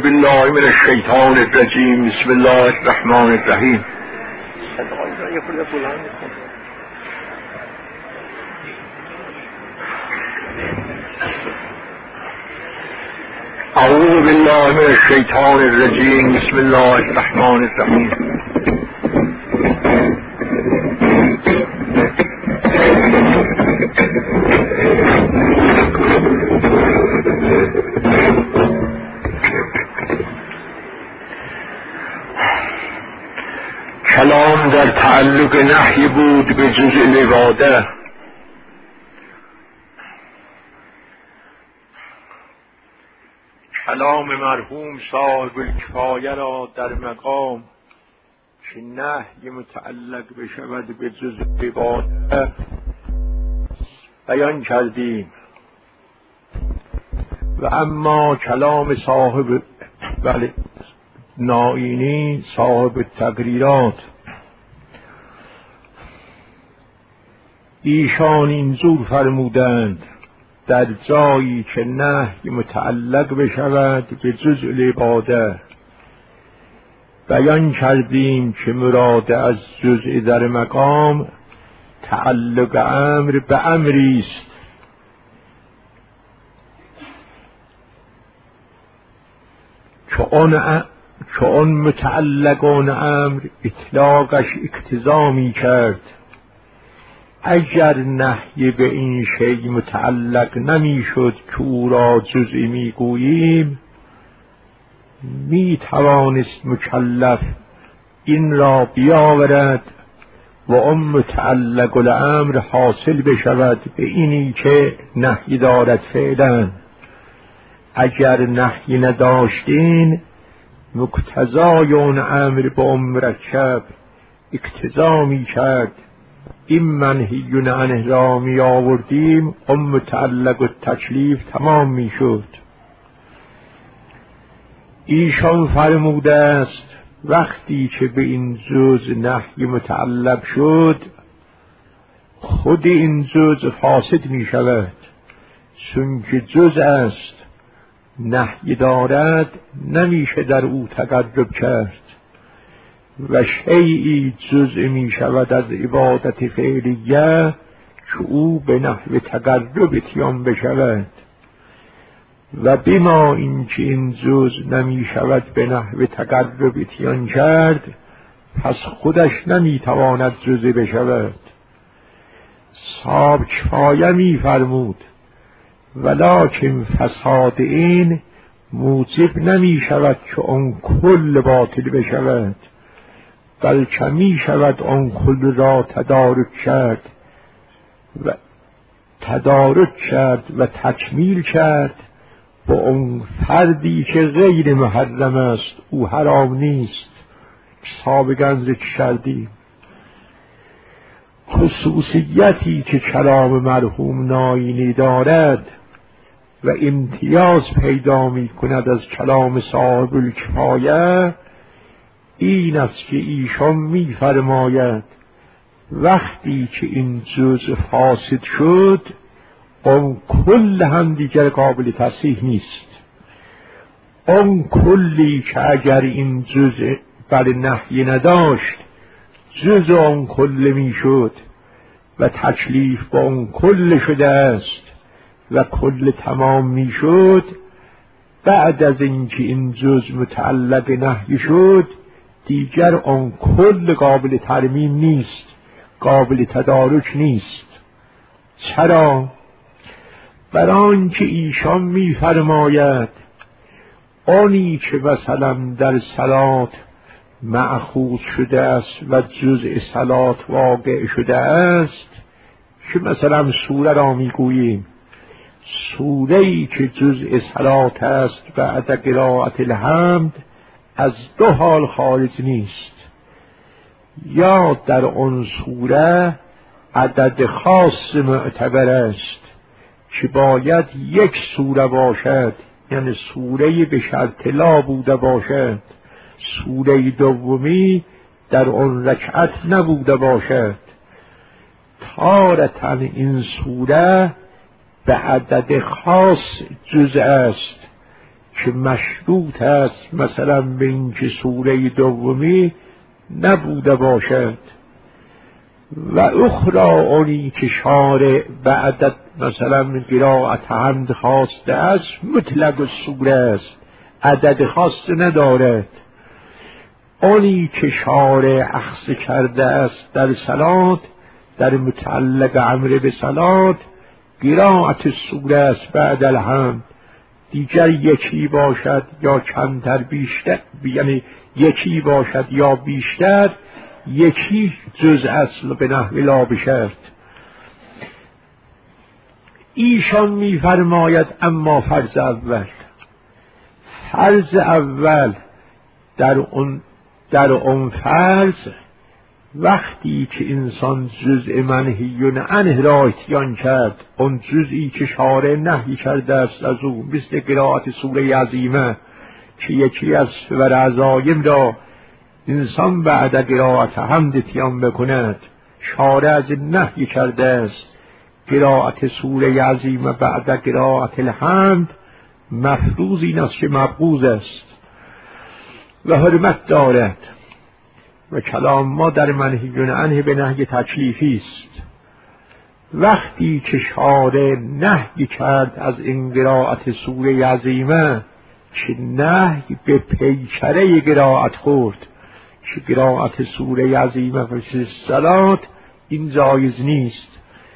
بالله من الشیطان الرجیم. بسم الله الرحمن الرحیم. اعوذ بالله من الشیطان الرجیم. بسم الله الرحمن الرحیم. کلام در تعلق نهی بود به جزء لواده. کلام مرحوم صاحب الکفایه را در مقام که نهی متعلق بشود به جزء لواده بیان کردیم، و اما کلام صاحب نائینی صاحب تقریرات، ایشان اینجور فرمودند در جایی که نهی متعلق بشود به جزء لواده بیان کردیم که مراد از جزء در مقام تعلق امر به امری است که آن متعلقان امر اطلاقش اقتضا می کرد. اگر نهی به این شی متعلق نمی شد که او را جزئی می گوییم، می توانست مکلف این را بیاورد و آن متعلق الامر حاصل بشود به اینی که نهی دارد فعلا. اگر نهی نداشتین مقتضای اون امر با اون مرکب اقتضا می کرد. این منهیون عنه را می آوردیم، اون متعلق و تکلیف تمام می شد. ایشان فرموده است وقتی که به این جز نهی متعلق شد، خود این جز فاسد می شود، چون که جز است نهی دارد نمیشه در او تقرب کرد، و شیئی جزء می شود از عبادت فعلیه که او به نحو تقرب اتیان بشود، و بما اینکه این جزء نمی شود به نحو تقرب اتیان کرد، پس خودش نمی تواند جزء بشود. صاحب کفایه می فرمود ولکن فساد این موجب نمی شود که آن کل باطل بشود، بلکه می شود آن کل را تدارک کرد و تکمیل کرد با آن فردی که غیر محرم است، او حرام نیست. سابقا ذکر کردیم خصوصیتی که کلام مرحوم نائینی دارد و امتیاز پیدا می کند از کلام صاحب الکفایه این است که ایشان می فرماید وقتی که این جزء فاسد شد، آن کل هم دیگر قابل تصحیح نیست. آن کلی که اگر این جزء بر نهی نداشت، جزء آن کل می شد و تکلیف با آن کل شده است و کل تمام می شد. بعد از اینکه این جزء متعلق نهی شد، دیگر آن کل قابل ترمیم نیست، قابل تدارک نیست. چرا؟ برای آنکه ایشان می فرماید آنی که مثلا در صلات مأخوذ شده است و جزء صلات واقع شده است، که مثلا سوره را می گوییم، سوره‌ای که جزء صلات است بعد قرائت الحمد از دو حال خارج نیست. یا در آن سوره عدد خاص معتبر است که باید یک سوره باشد، یعنی سوره به شرط لا بوده باشد، سوره دومی در آن رکعت نبوده باشد. تارةً این سوره به عدد خاص جزء است که مشروط است مثلا به اینکه سوره دومی نبوده باشد، و اخرى اونی که شارع بعد مثلا قرائت حمد خواسته است مطلق السوره است، عدد خاص ندارد. اونی که شارع اخذ کرده است در صلات، در متعلق امر به صلات، قرائت سوره است بعد الحمد، دیگر یکی باشد یا کمتر بیشتر، یعنی یکی باشد یا بیشتر، یکی جز اصل به نحو لا بشرط. ایشان می‌فرماید اما فرض اول در اون فرض وقتی که انسان جزء منهی عنه را اتیان کرد، اون جزئی که شارع نهی کرده است از او، مثل قرائت سوره عظیمه که یکی از سور عزایم را انسان بعد قرائت حمد اتیان بکند، شارع از نهی کرده است. قرائت سوره عظیمه بعد قرائت الحمد مفروض این است که مبغوض است و حرمت دارد، و کلام ما در منهی عنه به نهی تکلیفی است. وقتی که شارع نهی کرد از این قرائت سوره عظیمه که نهی به پیکره قرائت خورد که قرائت سوره عظیمه فی الصلات، این جایز نیست.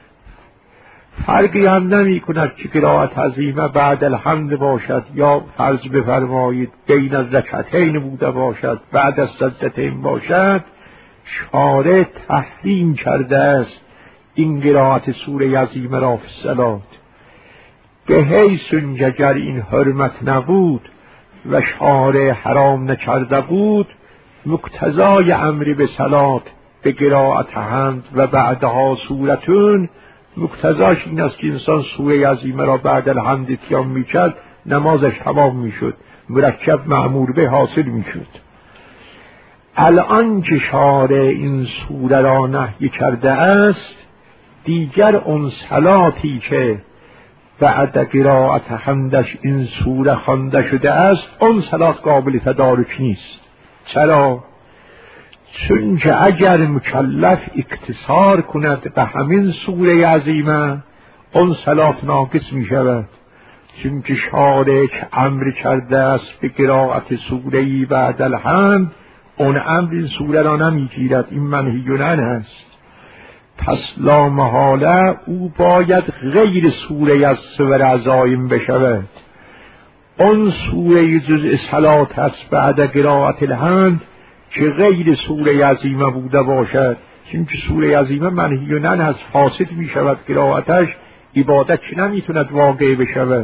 فرقی هم نمی کند که قرائت عظیمه بعد الحمد باشد یا فرض بفرمایید بین الرکعتین بوده باشد، بعد از سجدتین باشد، شارع تحریم کرده است این قرائت سوره عظیمه را فی الصلات، به حیث اگر این حرمت نبود و شارع حرام نکرده بود، مقتضای امر به صلات به قرائت حمد و بعدها سورتون، مقتضاش این است که انسان سوره عظیمه را بعد الحمد اتیان میکرد، نمازش تمام میشد، مرکب مأمور به حاصل میشد. الان که شارع این سوره را نهی کرده است، دیگر اون صلاتی که بعد قرائت حمدش این سوره خوانده شده است، اون صلات قابل تدارک نیست. چرا؟ چون که اگر مکلف اقتصار کند به همین سوره عظیمه، اون صلات ناقص می شود، چون که شارع امر کرده است به قرائت سوره‌ای بعد الحمد، اون امر این سوره را نمی گیرد، این منهی عنه است. پس لا محاله او باید غیر سوره از سور عزایم بشود. اون سوره جزء صلات است بعد قرائت الحمد که غیر سوره عظیمه بوده باشد، چون که سوره عظیمه منهی عنه است، فاسد می شود قرائتش، عبادت که نمی تواند واقع بشود.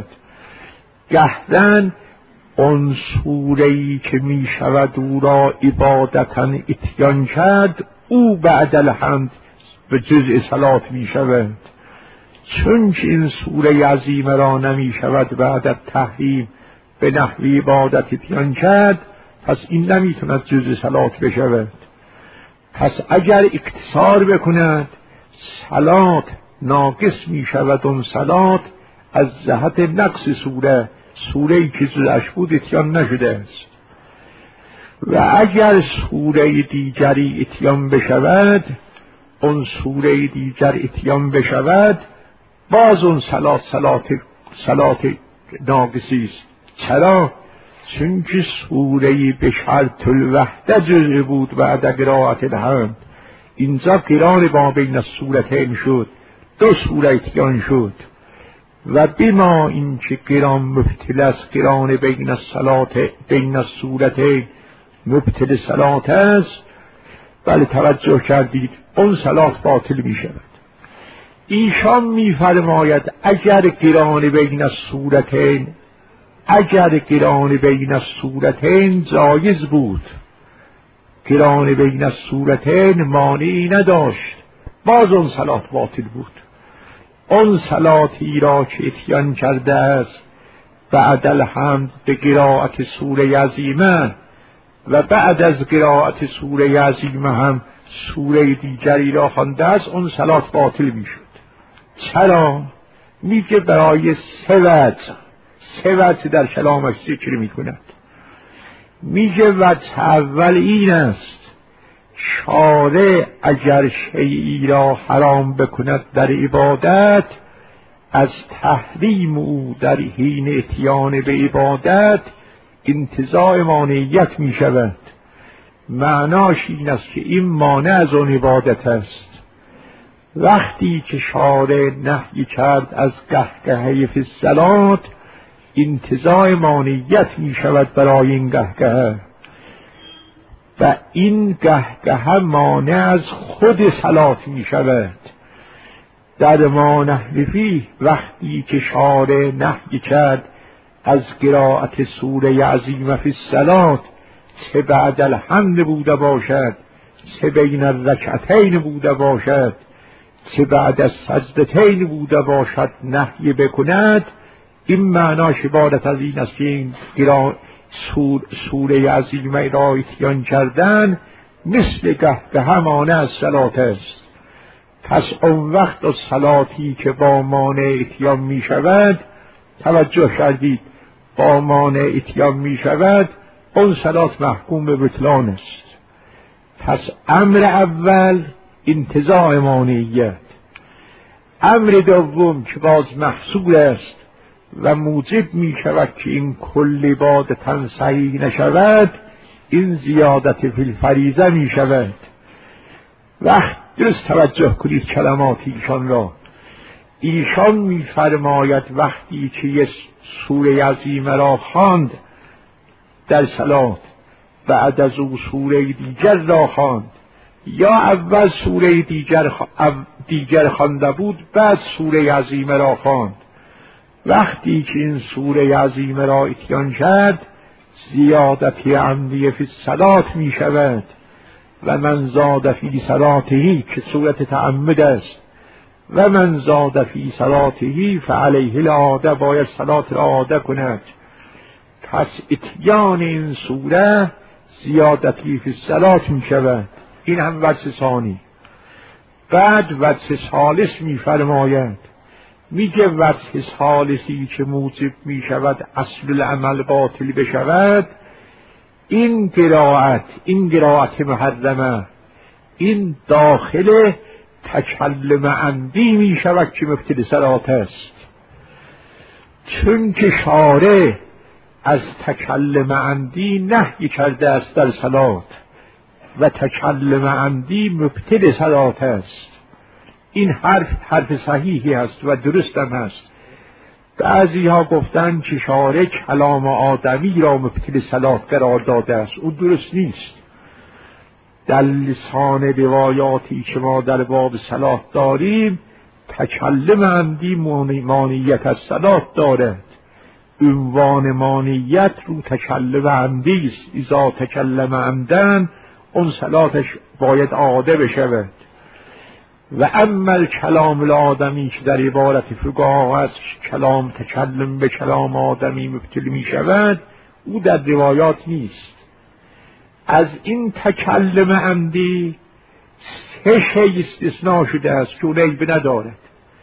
گهدن اون سوره‌ای که می شود او را عبادتا اتیان کرد، او بعد الحمد به جزء صلات می شود. چون که این سوره عظیمه را نمی شود بعد تحریم به نحوی عبادت اتیان کرد، پس این نمیتوند جزء صلات بشود. پس اگر اقتصار بکند، صلات ناقص می شود، اون صلات از جهت نقص سوره‌ای که جزءش بود اتیان نشده است. و اگر سوره دیگری اتیان بشود، اون سوره دیگر اتیان بشود، باز اون صلات ناقصی است. چرا؟ چون که سوره‌ای به شرط الوحده جزء بود بعد قرائت الحمد، اینجا قران با بین السورتین شد، دو سوره اتیان شد، و بما این که قران مبتل است، قران بین السورتین مبتل صلات است، بله توجه کردید، اون صلات باطل می شود. ایشان می فرماید اگر قران بین السورتین جایز بود، قران بین السورتین مانعی نداشت، باز اون صلات باطل بود. اون صلاتی را که اتیان کرده است بعد الحمد به قرائت سوره عظیمه و بعد از قرائت سوره عظیمه هم سوره دیگری را خوانده است، اون صلات باطل می شد. چرا؟ میگه برای 3 وجه در کلامش ذکر می کند. میگه وجه اول این است: شارع اگر شیئی را حرام بکند در عبادت، از تحریم او در حین اتیان به عبادت انتزاع مانعیت می شود. معناش این است که این مانع از آن عبادت است. وقتی که شارع نهی کرد از قهقهه فی الصلاة، انتزاع مانعیت می شود برای این قهقهه، و این قهقهه مانع از خود صلات می شود. در ما نحن فیه، وقتی که شارع نهی کرد از قرائت سوره عظیمه فی الصلاة، چه بعد الحمد بوده باشد، چه بین الرکعتین بوده باشد، چه بعد از سجدتین بوده باشد، نهی بکند، این معناش عبارت از این است که این سوره عظیمه را اتیان کردن مثل قهقهه مانع از صلات است. پس اون وقت از صلاتی که با مانع اتیان می شود، توجه کردید، با مانع اتیان می شود، اون صلات محکوم به بطلان است. پس امر اول انتزاع مانعیت. امر دوم که باز محصول است و موجب می شود که این کل عبادتاً صحیح نشود، این زیادت فی الفریضه می شود. وقت درست توجه کنید کلمات ایشان را. ایشان می فرماید وقتی که یک سوره عظیمه را خواند در صلات، بعد از او سوره دیگر را خواند، یا اول سوره دیگر خوانده بود بعد سوره عظیمه را خواند، وقتی که این سوره عظیمه را اتیان کرد، زیادت عمدی فی الصلاة می شود. و من زاد فی صلاته، که صورت تعمد است، و من زاد فی صلاته فعلیه العاده، باید صلات را عاده کند. پس اتیان این سوره زیادتی فی الصلاة می شود. این هم وجه ثانی. بعد وجه ثالث می فرماید، میگه وجه ثالثی که موجب می شود اصل العمل باطل بشود، این قرائت محرمه، این داخل تکلم عمدی می شود که مبطل صلات است. چون که شارع از تکلم عمدی نهی کرده است در صلات، و تکلم عمدی مبطل صلات است. این حرف صحیحی است و درست هم است. بعضی ها گفتند که شارع کلام آدمی را مبطل صلات قرار داده است. او درست نیست. در لسان روایاتی که ما در باب صلات داریم، تکلم عمدی مانعیت از صلات دارد. عنوان مانعیت رو تکلم عمدی است. اذا تکلم عمدن، اون صلاتش باید عاده بشود. و اما کلام الآدمی که در عبارت فقها است، کلام تکلم به کلام آدمی مبطل می شود، او در روایات نیست. از این تکلم عمدی 3 شی استثناء شده است که اون عیب ندارد.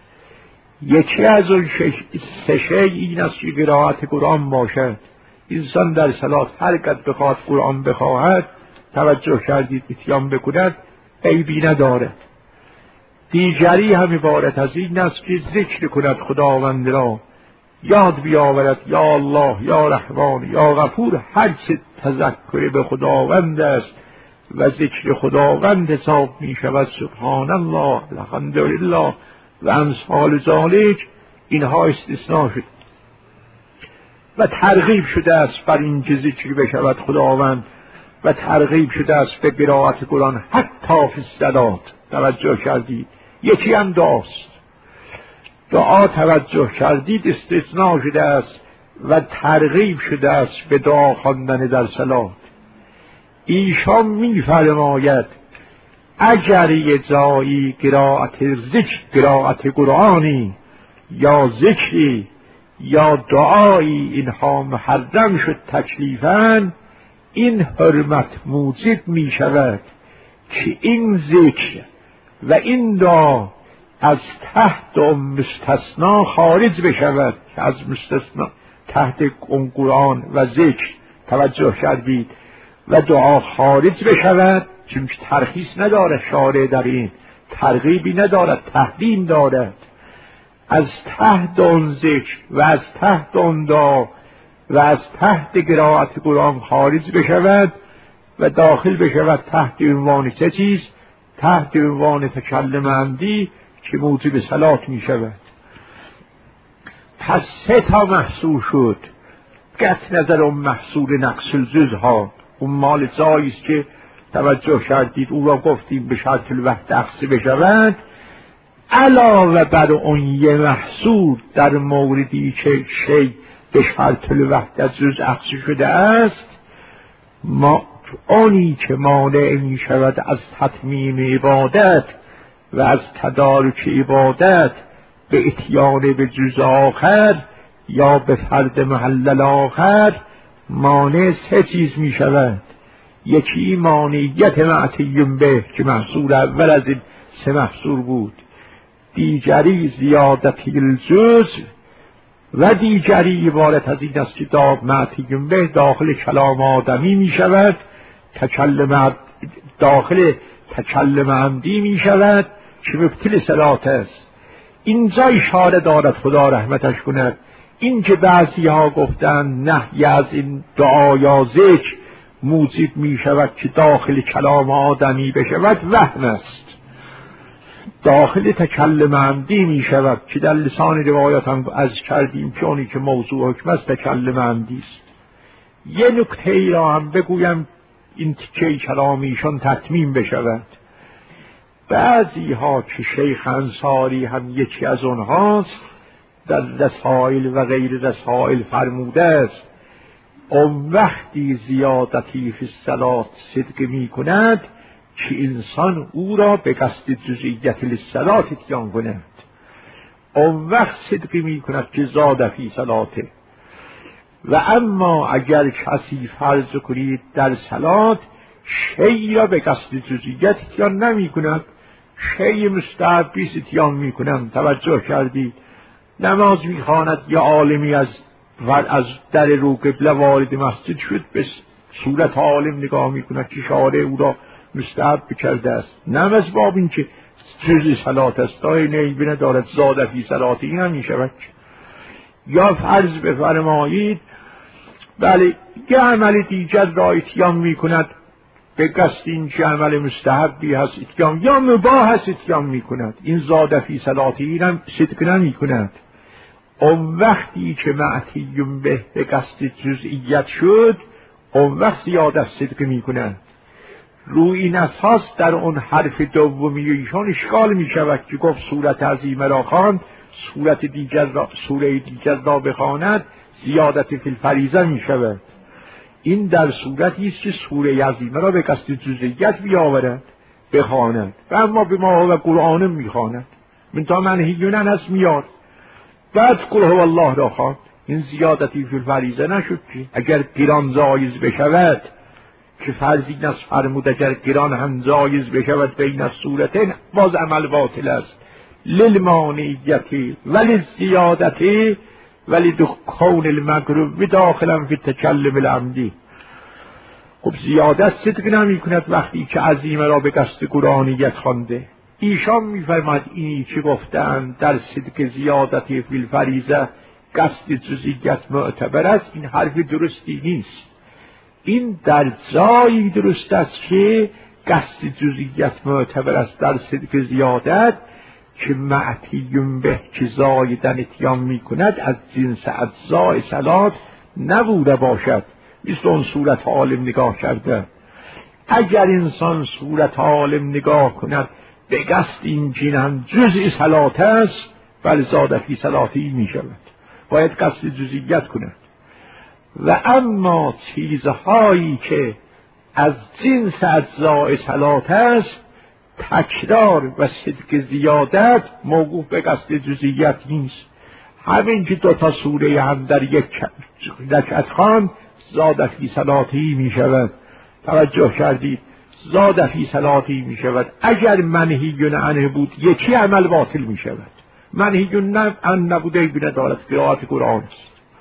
یکی از اون 3 شی این است که قرائت قرآن باشد. انسان در صلات هر قدر بخواد قرآن بخواهد، توجه کردید، اتیان بکند، عیبی ندارد. دیگری هم عبارت از این است که ذکر کند خداوند را، یاد بیاورد یا الله، یا رحمان، یا غفور، هر چه تذکر به خداوند است و ذکر خداوند حساب می شود، سبحان الله، الحمدلله و امثال ذالک. اینها استثناء شد و ترغیب شده است بر این که ذکر بشود خداوند، و ترغیب شده است به قرائت قرآن حتی فی الصلاة. توجه کردید. یکی هم دعا توجه کردید استثناء شده است و ترغیب شده است به دعا خواندن در صلات. ایشان می فرماید اگر یه جایی قرائت قرآنی یا ذکری یا دعایی اینها محرم شد تکلیفاً، این حرمت موجب می شود که این ذکر و این دعا از تحت مستثنا خارج بشود، که از مستثنا تحت اون قرآن و ذکر توجه کردید و دعا خارج بشود، چون ترخیص نداره شارع در این، ترغیبی ندارد، تحریم دارد، از تحت اون ذکر و از تحت اون دعا و از تحت قرائت قرآن خارج بشود و داخل بشود تحت عنوان سه چیز، تحت عنوان تکلم عمدی که موجب صلات می شود. پس سه تا محصول شد، قطع نظر اون محصول نقص الجزها، اون مال جاییست که توجه کردید او را گفتیم به شرط الوحده اخذ بشود، علاوه بر اون یه محصول در موردی که شی به شرط الوحده جز اخذ شده است، ما آنی که مانع می شود از تتمیم عبادت و از تدارک عبادت به اتیان به جز آخر یا به فرد محل آخر، مانع سه چیز می شود. یکی مانعیت معتیم به که محصول اول از این سه محصول بود، دیگری زیادتی الجز و دیگری عبارت از این است که معتیم به داخل کلام آدمی می شود، داخل تکلم عمدی می شود که مبطل صلات است. اینجا اشاره دارد خدا رحمتش کند، این که بعضی ها گفتند نهی از این دعا یا ذکر موجب می شود که داخل کلام آدمی بشود، وهم است. داخل تکلم عمدی می شود که در لسان روایات هم از کردیم که اونی که موضوع حکم است تکلم عمدی است. یه نکته ای را هم بگویم این تیکه کلامیشون تتمیم بشود. بعضی ها که شیخ انصاری هم یکی از اونهاست در رسائل و غیر رسائل فرموده است، اون وقتی زیادتی فی الصلاة صدق می کند که انسان او را به قصد جزئیت للصلاة اتیان کند، اون وقت صدق می کند که زاد فی صلاته. و اما اگر کسی فرض کنید در صلات شیء را به قصد جزئیت اتیان نمی کند، شیء مستحبی اتیان می کنند، توجه کردید، نماز می خواند یا عالمی از در رو قبله وارد مسجد شد، به صورت عالم نگاه می کند که شارع او را مستحب کرده است، نه از باب این که جزء صلات است، تا این عیبی ندارد زاد فی صلاته این هم می شود. یا فرض بفرمایید بله یه عمل دیگر را اتیان می کند به قصد این که عمل مستحبی هست اتیان یا مباح هست اتیان می کند، این زاد فی صلاته این هم صدق نمی کند. اون وقتی که معتیم به قصد جزئیت شد، اون وقت زیادت صدق می کند. روی این اساس در اون حرف دومی ایشان اشکال می شود که گفت صورت عظیمه را خواند، سوره دیگر را بخواند زیادت فی الفریضه می شود. این در صورتی است که سوره عظیمه را به قصد جزئیت بیاورد بخواند و اما به ما و قرآن می خواند من تا منهیون هست میاد، بعد قل هو الله را خواند، این زیادتی فی الفریضه نشد که اگر قران جایز بشود که فرضی نص فرمود اگر قران هم جایز بشود بین الصورتین باز عمل باطل است، للمانعیتی ولی زیادتی ولی کون المقروب داخلا فی التکلم العمدی. خب زیادت صدق نمی کند وقتی که عظیمه را به قصد قرآنیت خوانده. ایشان می‌فرماید اینی که گفتند در صدق زیادتی فی الفریضه قصد جزئیت معتبر است، این حرف درستی نیست. این در جایی درست است که قصد جزئیت معتبر است در صدق زیادت که معتیم به که زایدن اتیان می کند از جنس اجزای صلات نبوده باشد، مثل اون صورت عالم نگاه کرده. اگر انسان صورت عالم نگاه کند به قصد این جنم جزء صلات است، بل زاد فی صلاتی می شود، باید قصد جزئیت کند. و اما چیزهایی که از جنس اجزای صلات است تکرار و صدق زیادت موقوف به قصد جزئیت نیست. همین که دو تا سوره هم در یک رکعت خواند زاد فی صلاتی می شود، توجه کردید، زاد فی صلاتی می شود. اگر منهی عنه بود یکی عمل باطل می شود، منهی عنه نبوده ایبی ندارد، قرائت قرآن است.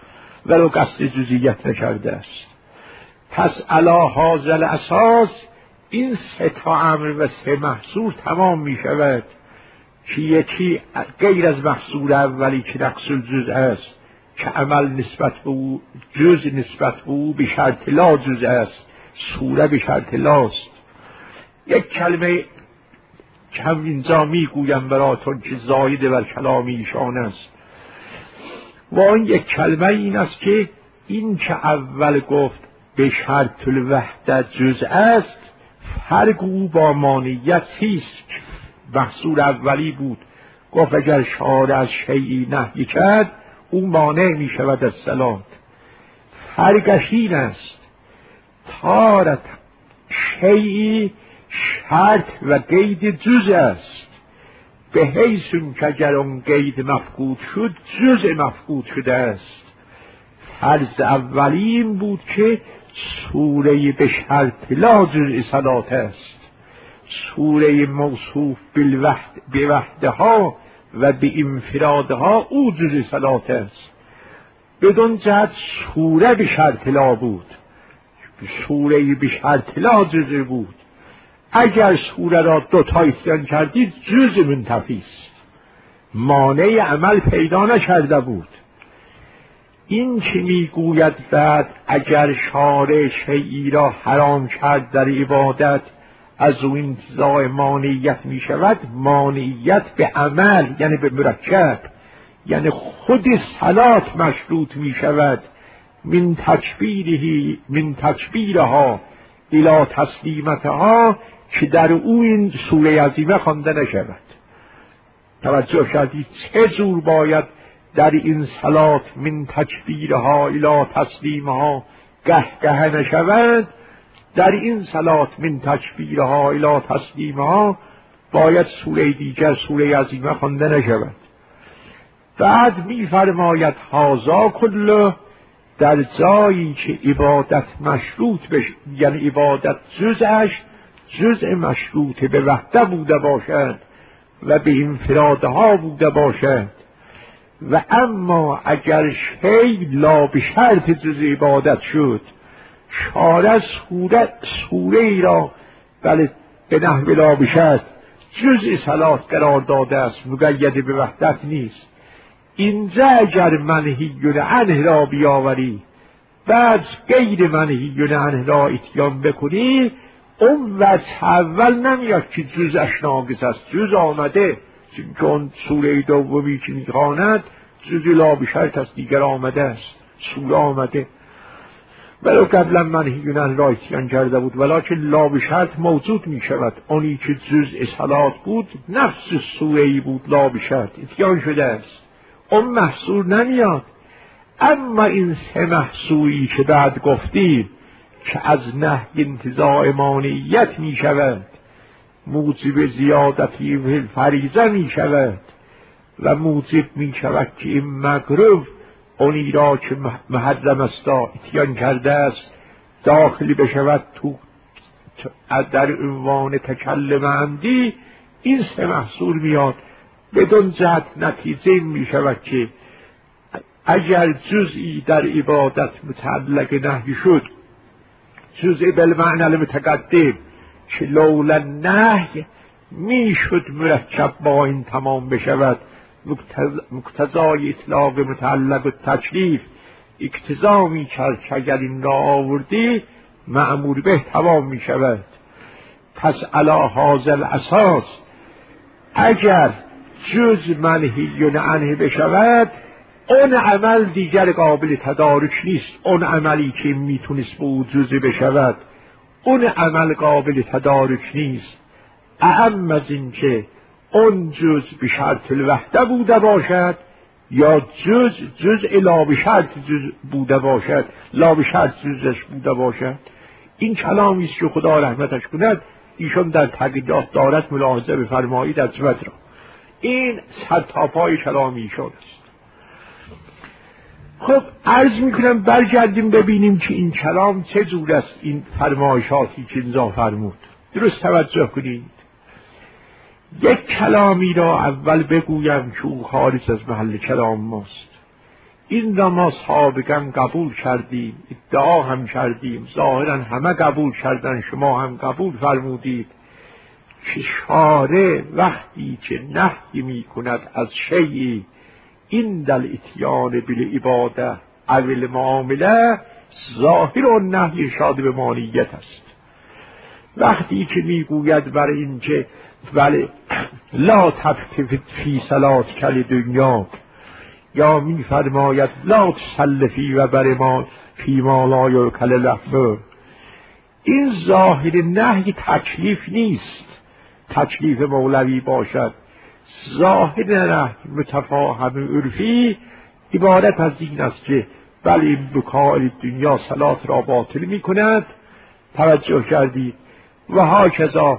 ولو قصد جزئیت نکرده است. پس علی هذا الاساس این سه تا امر و سه محصور تمام می شود که یکی غیر از محصور اولی که نقص الجزء است که عمل نسبت به او، جزء نسبت به او به شرط لا جزء است، صوره به شرط لاست. یک کلمه که هم اینجا می گویم براتون که زاید بر کلام ایشان است و آن یک کلمه این است که این که اول گفت به شرط الوحدت جزء است، فرق او با مانعیت چیست؟ محصور اولی بود، گفت اگر شارع از شیئی نهی کرد او مانع می شود از صلات. فرقش این است تارت شیئی شرط و قید جزء است، به حیث که اگر اون قید مفقود شد جزء مفقود شده است. فرض اولی این بود که سوره به شرط لا جزء صلات است، سوره موصوف به وحدها و به انفرادها او جزء صلات است. بدون جهت سوره به شرط لا بود، سوره به شرط لا جزء بود. اگر سوره را دوتا اتیان کردید جزء منتفی است، مانع عمل پیدا نکرده بود. این که میگوید بعد اگر شارع شیئی را حرام کرد در عبادت از او انتزاع مانعیت می شود، مانعیت به عمل یعنی به مرکب، یعنی خود صلات مشروط می شود من تکبیرها الی تسلیمتها که در او این سوره عظیمه خوانده نشود. توجه کردید چه جور باید در این صلات من تکبیرها الی تسلیمها گه نشود؟ در این صلات من تکبیرها الی تسلیمها باید سوره دیگر سوره عظیمه خوانده نشود. بعد می‌فرماید هذا کله در جایی که عبادت مشروط بشه، یعنی عبادت جزءش جزء مشروط به وحده بوده باشد و به انفرادها بوده باشد، و اما اگر شی لا به شرط جزء عبادت شد، شارع سوره ای را بله به نحو لا به شرط جزء صلات قرار داده است، مقید به وحدت نیست. اینجا اگر منهی عنه را بیاوری بعد غیر منهی عنه را اتیان بکنی، اون وجه اول نمیاد که جزءش ناقص است، جز آمده، چون سوره دومی که میخواند جز لا به شرط است، دیگر آمده است، سوره آمده ولو قبلا منهی عنه را اتیان کرده بود، ولکن لا به شرط موجود می شود. آنی که جزء صلات بود نفس سوره‌ای بود لا به شرط اتیان شده است، اون محصور نمیاد. اما این سه محصوری که بعد گفتیم که از نهی انتزاع مانعیت می شود، موجب زیادتی و فریضه می شود و موجب می شود که این مغرب اونی را که محرم است اتیان کرده است داخلی بشود تو در عنوان تکلم عمدی، این سه محصور میاد. بدون جهت نتیجه می شود که اگر جزئی در عبادت متعلق نهی شد، جزئی بالمعنی المتقدم که لولا نهی می شد مرکب با این تمام بشود، مقتضای اطلاق متعلق التکلیف اقتضا می کرد که اگر این را آوردی مأمور به تمام می شود. پس علی هذا الاساس اگر جز منهی عنه بشود، اون عمل دیگر قابل تدارک نیست. اون عملی که میتونست به او جزء بشود، اون عمل قابل تدارک نیست. اهم از این که اون جز به شرط الوحده بوده باشد یا جزء لا به شرط بوده باشد، لا به شرط جزش بوده باشد. این کلامی است که خدا رحمتش کند ایشون در تقریرات دارد، ملاحظه بفرمایید از را. این سرتاپای کلامی ایشون است. خب عرض میکنم برگردیم ببینیم که این کلام چه جور است، این فرمایشاتی که اینجا فرمود. درست توجه کنید. یک کلامی را اول بگویم که او خارج از محل کلام ماست. این را ما سابقا قبول کردیم، ادعا هم کردیم، ظاهرا همه قبول کردن، شما هم قبول فرمودید که شارع وقتی که نهی می کند از شیئی این دل اتیان بالعباده او المعامله، ظاهر اون نهی ارشاد به مانیت است. وقتی که میگوید برای این که ولی لا تفتفت فی صلات کل دنیا، یا میفرماید لا تسلفی و بر ما فی ما لا یرکل لحمه، این ظاهر نهی تکلیف نیست، تکلیف مولوی باشد. ظاهر نهی متفاهم عرفی عبارت از این است که بله این بکار دنیا صلات را باطل می کند، توجه کردید. و هاکذا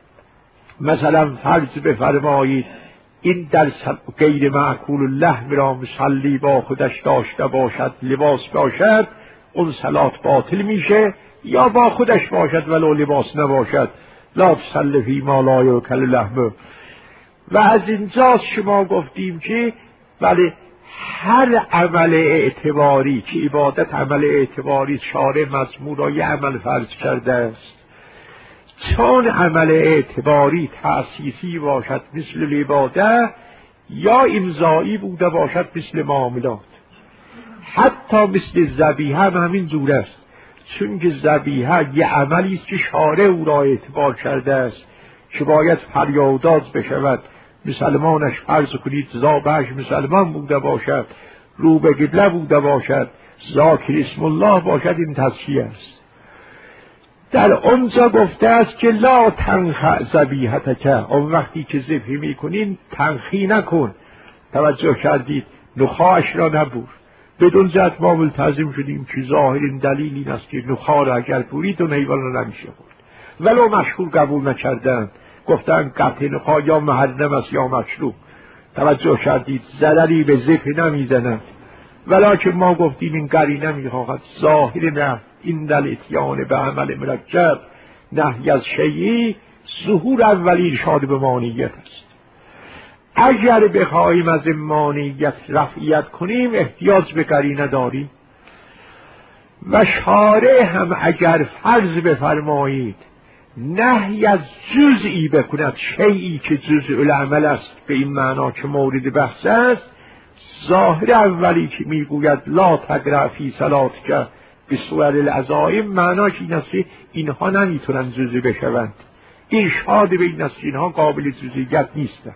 مثلا فرض بفرمایید این در غیر معقول اللحم را مصلی با خودش داشته باشد، لباس باشد، اون صلات باطل میشه، یا با خودش باشد ولو لباس نباشد، لا تسلفی ما لا یرکل لحمه. و از اینجاست شما گفتیم که بله هر عمل اعتباری که عبادت عمل اعتباری، شارع مذموم را یه عمل فرض کرده است، چون عمل اعتباری تأسیسی باشد مثل العباده، یا امضایی بوده باشد مثل معاملات، حتی مثل ذبیحه هم همین جور است، چون که ذبیحه یه عملی است که شارع او را اعتبار کرده است که باید فریاداز بشود، مسلمانش فرض کنید ذابحش مسلمان بوده باشد، رو به قبله بوده باشد، ذاکر اسم الله باشد، این تزکیه است. در آنجا گفته است که لا تنخع ذبیحتک، اون وقتی که ذبح میکنین تنخی نکن، توجه کردید، نخاعش را نبور. بدون جهت ما ملتزم شدیم که ظاهر این دلیل این است که نخاع را اگر بورید اون حیوان را نمیشه برد، ولو مشهور قبول نکردن، گفتن قطع نخاع یا محرم است یا مشروع، توجه کردید، ضرری به ذبح نمیزند. ولکن ما گفتیم این قرینه میخواهد ظاهر نه این دل اتیان به عمل مرکب نهی از شیئی، ظهور اولی ارشاد به مانیت است. اگر بخواهیم از مانیت رفعیت کنیم احتیاج به قرینه داریم. و شارع هم اگر فرض بفرمایید نهی از جزئی بکند، شیئی که جزء العمل است، به این معنا که مورد بحث است، ظاهر اولی که میگوید لا تقرأ فی صلاتک بسور العزائم، معناش این است که اینها نمیتونن جزئی بشوند، ارشاد به این است که اینها قابل جزئیت نیستند.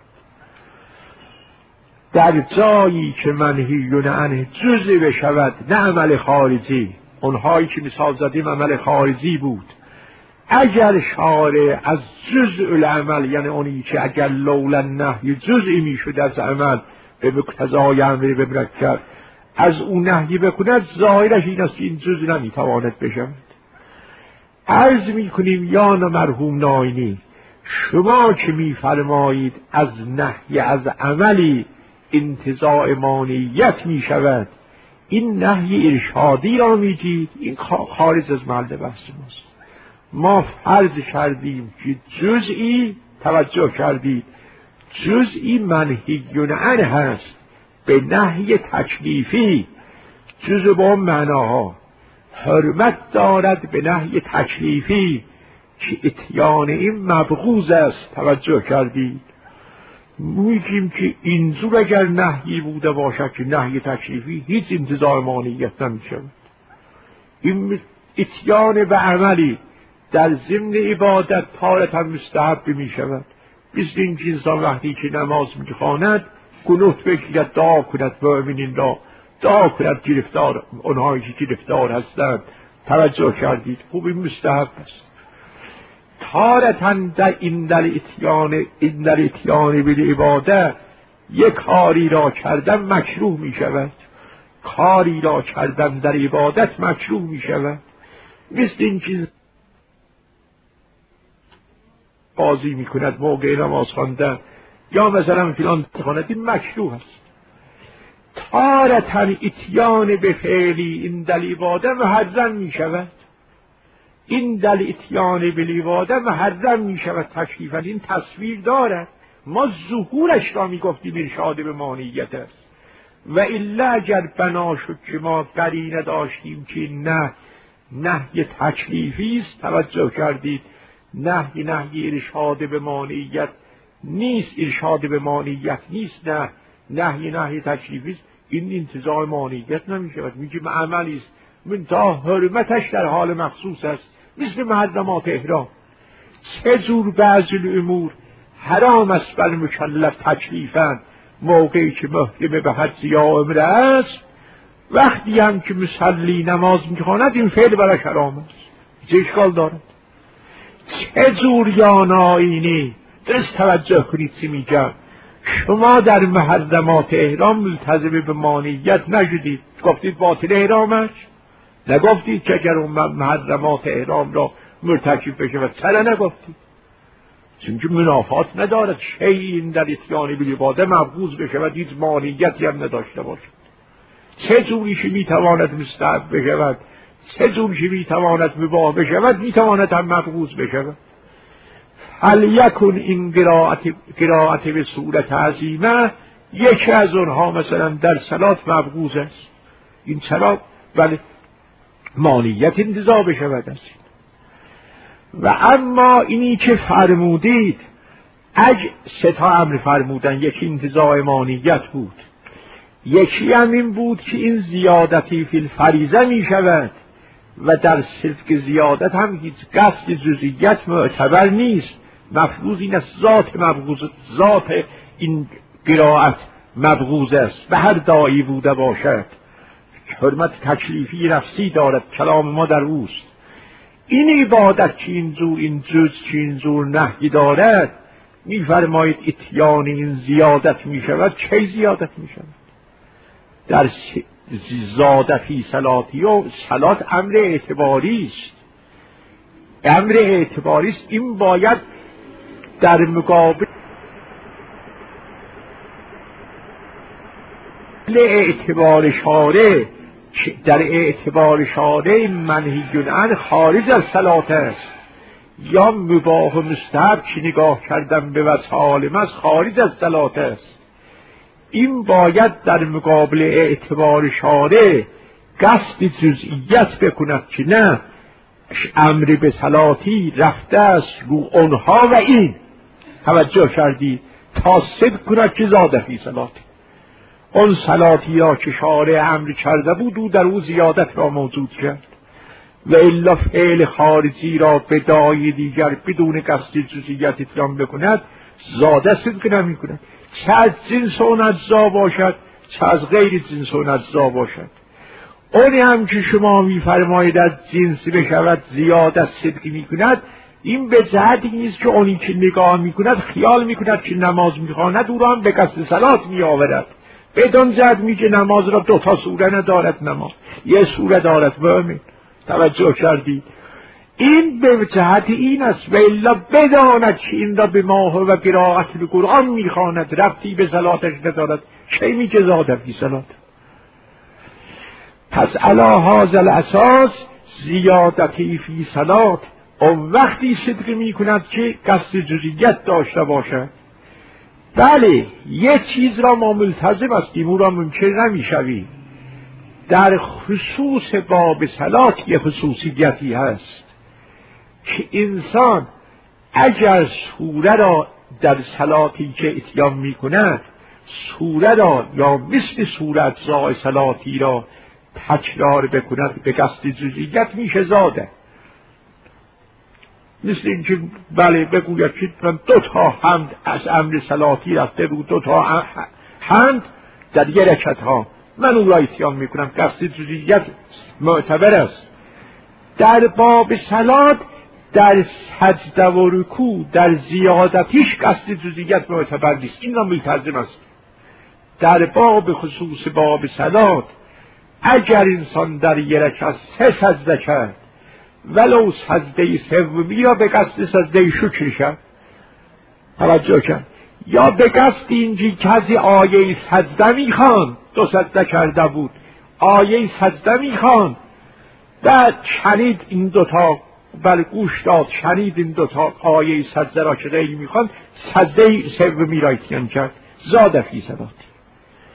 در جایی که منهی عنه جزئی بشود، نه عمل خارجی، اونهایی که مثال زدیم عمل خارجی بود، اگر شارع از جزء العمل، یعنی اونی که اگر لولا نهی جزئی میشد از عمل به مقتضای امر به مرکب، از اون نهی بکند، ظاهرش این است که این جزئی نمیتواند بشود. عرض میکنیم یا مرحوم ناینی، شما که میفرمایید از نهی از عملی انتزاع مانیت میشود، این نهی ارشادی را میگید، این خارج از محل بحث ماست. ما فرض کردیم که جزئی، توجه کردید، جزئی منهی عنه هست به نهی تکلیفی، جزء با معناها حرمت دارد به نهی تکلیفی که اتیان این مبغوض است. توجه کردید، میگیم که اینجور اگر نهی بوده باشد که نهی تکلیفی، هیچ انتزاع مانیت نمیشود. این اتیان به عملی در ضمن عبادت تارة مستحب می شود، مثل این که انسان وقتی که نماز می خواند قنوت بگیرد، دعا کند، مؤمنین را دعا کند، گرفتار اونهایی که گرفتار هستند. توجه کردید، خوب این مستحب است. تارة در این در اتیان بالعباده یک کاری را کردن مکروه می شود، کاری را کردن در عبادت مکروه می شود، مثل این که بازی می کند موقع نماز خواندن، یا مثلا فلان خواند، این مکروه است. تارة اتیان به فعلی این دل عباده محرم می شود، این دل اتیان به عباده محرم می شود تکلیفاً. این تصویر دارد، ما ظهورش را می گفتیم ارشاد به مانیت است. و الا اگر بنا شد که ما قرینه داشتیم که نه نهی تکلیفی است، توجه کردید، نهی ارشاد به مانعیت نیست، ارشاد به مانعیت نیست، نه نهی تکلیفی است، این انتزاع مانعیت نمیشود، میگه عملی است منتها حرمتش در حال مخصوص است، مثل محرمات احرام. چه جور بعضی الامور حرام است بر مکلف تکلیفاً موقعی که محرم به حج یا عمره است، وقتی هم که مصلی نماز میخواند این فعل برای حرام است، چه اشکال دارد؟ چه جور یانایینی؟ درست توجه کنید چی میگم. شما در محرمات احرام ملتزم به مانعیت نشدید، گفتید باطل احرامش، نگفتید که اگر اون محرمات احرام را مرتکب بشه و چرا نگفتید؟ چون منافات ندارد شیء در اتیان بالعباده مبغوض بشه و هیچ مانعیتی هم نداشته باشد. چه جوریش میتواند مستحب بشود، چه جوریش میتواند مباح بشود، میتواند هم مبغوض بشود. فلیکن این قرائت به صورت عظیمه، یکی از اونها مثلا در صلات مبغوض است، این چرا؟ ولی مانعیت انتزاع بشود است. و اما اینی که فرمودید، سه تا امر فرمودن، یکی انتزاع مانعیت بود، یکی هم این بود که این زیادتی فی الفریضه می شود و در صدق زیادت هم هیچ قصد جزئیت معتبر نیست. مفروض این است ذات این قرائت مبغوض است به هر داعی بوده باشد، حرمت تکلیفی نفسی دارد، کلام ما در اوست. این عبادت که این جز که این زور نهی دارد، میفرمایید اتیان این زیادت می شود. چه زیادت می شود؟ در زادفی صلاتی و صلات امر اعتباری است، امر اعتباری است. این باید در مقابل اعتبار شارع، در اعتبار شارع منهی عنه خارج از صلات است، یا مباح و مستحب که نگاه کردن به وجه عالم است خارج از صلات است. این باید در مقابل اعتبار شارع قصد جزئیت بکند که نه امر به صلاتی رفته است رو اونها و این، توجه کردی، تا صدق کند که زاده فی صلاتی، اون صلاتی را که شارع امر کرده بود او در او زیادت را موجود کرد، و الا فعل خارجی را به داعی دیگر بدون قصد جزئیت اتیان بکند زاده صدق نمی کند، چه از جنس اون اجزا باشد چه از غیر جنس اون اجزا باشد. اونی هم که شما میفرمایید از جنس بشود زیادت صدق می کند، این به جهتی نیست که اونی که نگاه می کند خیال می کند که نماز می خواند او را هم به قصد صلات می آورد، بدون جهت می که نماز را دوتا سوره ندارد، نماز یه سوره دارد. بامین توجه کردید؟ این به جهت این است، و الا بداند که این را به ماه و قرائت قرآن میخواند، ربطی به صلاتش ندارد، چه میگه زاده فی صلات. پس علی هذا الاساس زیادتی فی صلات اون وقتی صدق میکند که قصد جزئیت داشته باشد. بله یه چیز را ما ملتزم هستیم، او را ممکن نمیشویم. در خصوص باب صلات یه خصوصیتی هست که انسان اگر سوره را در صلاتی که اتیان می کند سوره را یا مثل سوره اجزای صلاتی را تکرار بکند به قصد جزئیت میشه زاده. مثل اینکه بله بگوید که من 2 تا حمد از امر صلاتی رفته بود، 2 تا حمد در یه رکعت ها من او را اتیان می کنم، قصد جزئیت معتبر است. در باب صلات در سجده و رکوع در زیادتیش قصد جزئیت معتبر نیست، این را ملتزم است. در باب خصوص باب صلات اگر انسان در یک رکعت 3 سجده کرد ولو سجده سومی را به قصد سجده شکر کرد، توجه کرد، یا به قصد اینجی کسی آیه سجده میخوان 2 سجده کرده بود آیه سجده میخوان، بعد شنید این 2 تا بل گوش داد شنید این 2 تا آیه سجده را که غیر میخوان، سجده سومی را اتیان کرد، زاده فی صلاتی.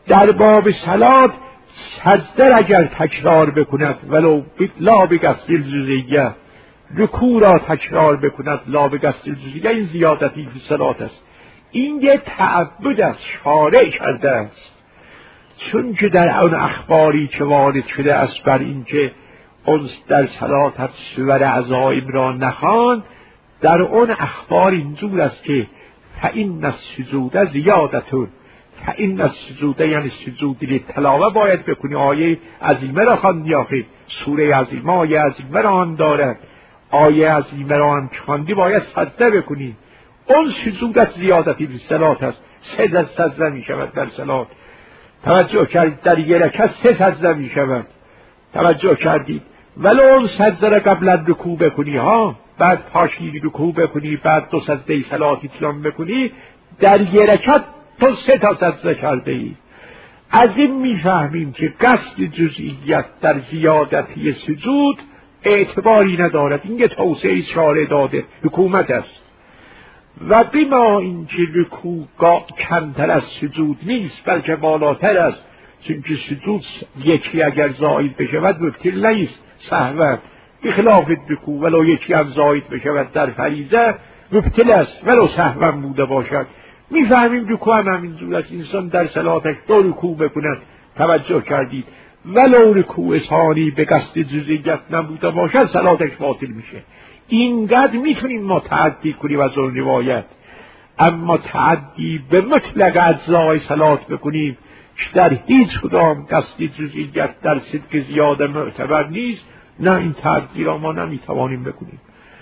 در باب صلات سجده اگر تکرار بکند ولو لا بقصد الجزئیه، رکوع را تکرار بکند لا بقصد الجزئیه، این زیادتی فی صلات است. این یه تعبد است، شارع کرده است. چون که در اون اخباری که وارد شده است بر این که اونس در صلاتت سور عزائم را نخوان، در اون اخبار اینجور است که فإن السجود زیادتون، فإن السجود یعنی سجود تلاوه باید بکنی. آیه عظیمه را خواندی، آخه سوره عظیمه آیه عظیمه را آن دارد، آیه عظیمه را هم خواندی باید سجده بکنی. اون سجودت زیادتی به صلات است. 3 سجده می شود در صلات. توجه کردید در یک رکعت 3 سجده می شود. توجه کردید ولو اون سجده را قبل از رکوع بکنی ها، بعد پاشی رکوع بکنی، بعد 2 سجده صلاتی تمام بکنی، در یک رکعت تو 3 تا سجده کرده ای. از این میفهمیم که قصد جزئیت در زیادتی سجود اعتباری ندارد. این یه توسعه شارع داده، حکومت است. و بما اینکه رکوع کمتر از سجود نیست بلکه بالاتر است، چون که سجود یکی اگر زائد بشود مبطل نیست سهوا، بخلاف رکوع ولو یکی هم زائد بشود در فریضه مبطل است ولو سهوا بوده باشد. میفهمیم رکوع هم همینجور است. انسان در صلاتش 2 رکوع بکند، توجه کردید، ولو رکوع ثانی به قصد جزئیت نبوده باشد صلاتش باطل میشه. اینقدر میتونیم ما تعدی کنیم از اون روایت، اما تعدی به مطلق اجزای صلات بکنیم که در هیچ کدام قصد جزئیت در صدق زیاده معتبر نیست، نه، این تعدی را ما نمیتوانیم بکنیم.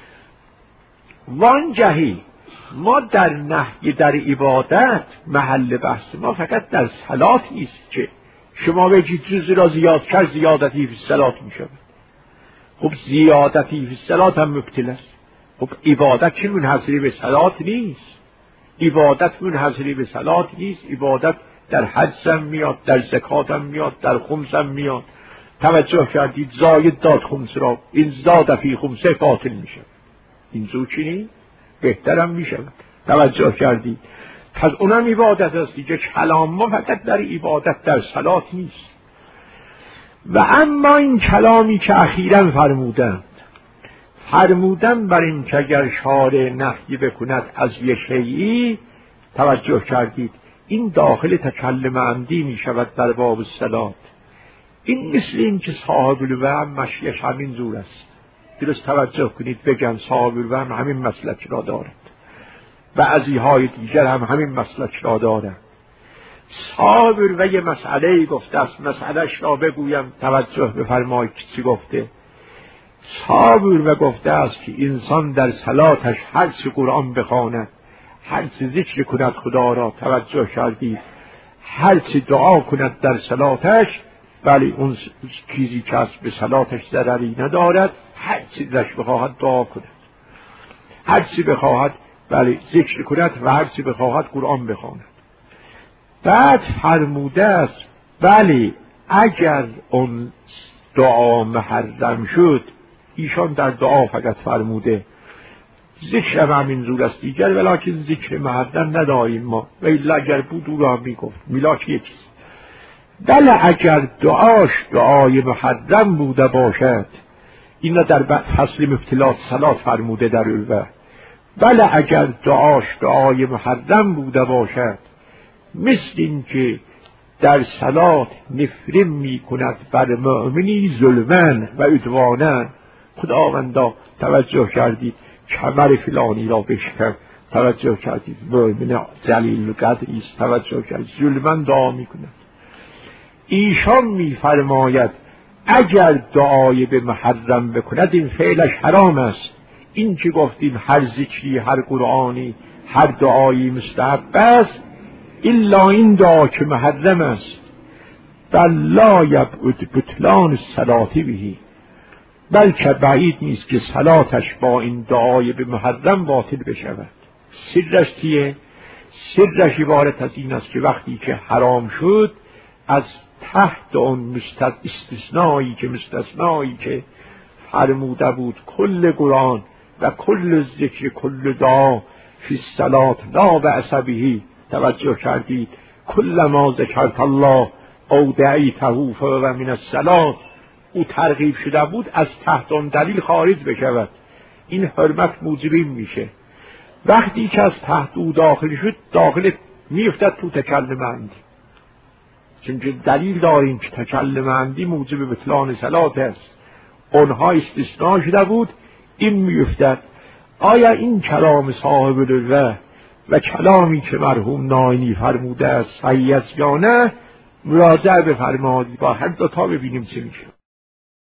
وانجهی ما در نهی در عبادت محل بحث ما فقط در صلاتی است که شما بگید جزئی را زیاد کرد زیادتی فی الصلات می شود. خب زیادتی فی الصلات هم مبطل است. خب عبادت که منحصر به صلات نیست، عبادت منحصر به صلات نیست، عبادت در حج هم میاد، در زکات هم میاد، در خمس هم میاد. توجه کردید زاید داد خمس را، این زاد فی خمسه باطل میشه. این زو چی نیست؟ بهترم میشود. توجه کردید پس اونم عبادت است دیگه. کلام ما فقط در عبادت در صلات نیست. و اما این کلامی که اخیراً فرمودن بر این که اگر شارع نهی بکند از یک شیئی، توجه کردید این داخل تکلم عمدی می شود در باب صلات. این مثل این که صاحب الوهم مشیش همین زور است. درست توجه کنید بگن صاحب الوهم همین مسلک را دارد، بعضی های دیگر هم همین مسلک را دارد. صاحب الوهم یه مسئله گفته است، مسئلهش را بگویم توجه بفرمایید چی گفته. صاحب الوهم گفته است که انسان در صلاتش هر چه قرآن بخواند، هر چه ذکر کند خدا را، توجه کردید، هر چه دعا کند در صلاتش، ولی اون چیزی که از به صلاتش ضرری ندارد، هر چی دلش بخواهد دعا کند، هر چی بخواهد ولی ذکر کند و هر چی بخواهد قرآن بخواند. بعد فرموده است ولی اگر اون دعا محرم شد، ایشان در دعا فقط فرموده، ذکر هم همین زور است دیگر، ولیکن ذکر محرم نداریم ما، ولی اگر بود او را میگفت میلاک یکیست. بله اگر دعاش دعای محرم بوده باشد، اینا در فصل مبطلات صلات فرموده در الوه. بله اگر دعاش دعای محرم بوده باشد، مثل این که در صلات نفرین می کند بر مؤمنی ظلمن و عدوانا، خداوندا توجه کردید کمر فلانی را بشکن، توجه کردید مؤمن جلیل قدری است، توجه کردید ظلمن دعا می کند. ایشان می فرماید اگر دعای به محرم بکند این فعلش حرام است. این که گفتیم هر ذکری، هر قرآنی، هر دعایی مستحب است، الا این دعا که محرم است. بل لا یبعد بطلان الصلاة بهی، بلکه بعید نیست که صلاتش با این دعای به محرم باطل بشود. سرش چیه؟ سرش عبارت از این است که وقتی که حرام شد، از تحت اون استثنایی که فرموده بود کل قرآن و کل ذکر کل دعا فی الصلاة لا بأس به، توجه کردید کلما ذکرت الله او دعیته فهو من الصلاة. او ترغیب شده بود از تحت آن دلیل خارج بشود. این حرمت موجب این میشه وقتی که از تحت او داخل شد داخل میفتد تو تکلم اندی، چون دلیل داریم که تکلم اندی موجب بطلان صلات است. اونها استثناء شده بود، این میفتد. آیا این کلام صاحب الوجه و کلامی که مرحوم ناینی فرموده است صحیح است یا نه؟ مراجعه بفرمایید با هر دو تا ببینیم چه میشه.